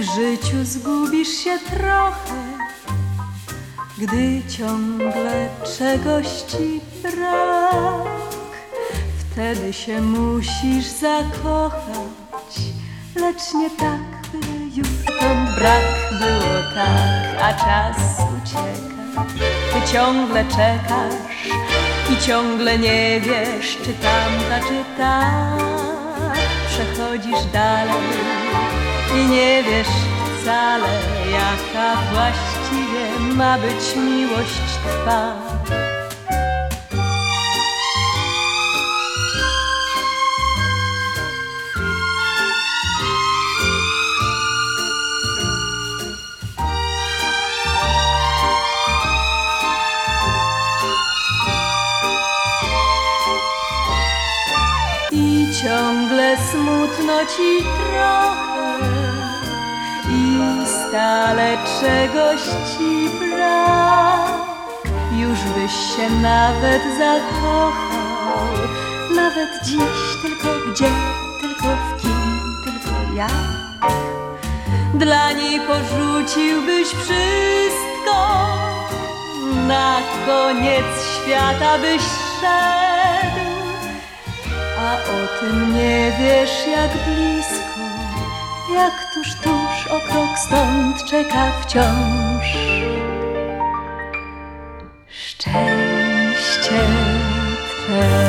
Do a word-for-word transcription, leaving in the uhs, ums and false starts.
życiu zgubisz się trochę, gdy ciągle czegoś ci brak. Wtedy się musisz zakochać, lecz nie tak, by już tam brak. Było tak, a czas ucieka. Ty ciągle czekasz i ciągle nie wiesz, czy tamta, czy ta. Przechodzisz dalej i nie wiesz wcale, jaka właściwie ma być miłość twa. I ciągle smutno ci trochę i stale czegoś ci brak. Już byś się nawet zakochał, nawet dziś, tylko gdzie, tylko w kim, tylko jak. Dla niej porzuciłbyś wszystko, na koniec świata byś szedł. A o tym nie wiesz, jak blisko, jak tuż, tuż o krok stąd czeka wciąż szczęście Twe.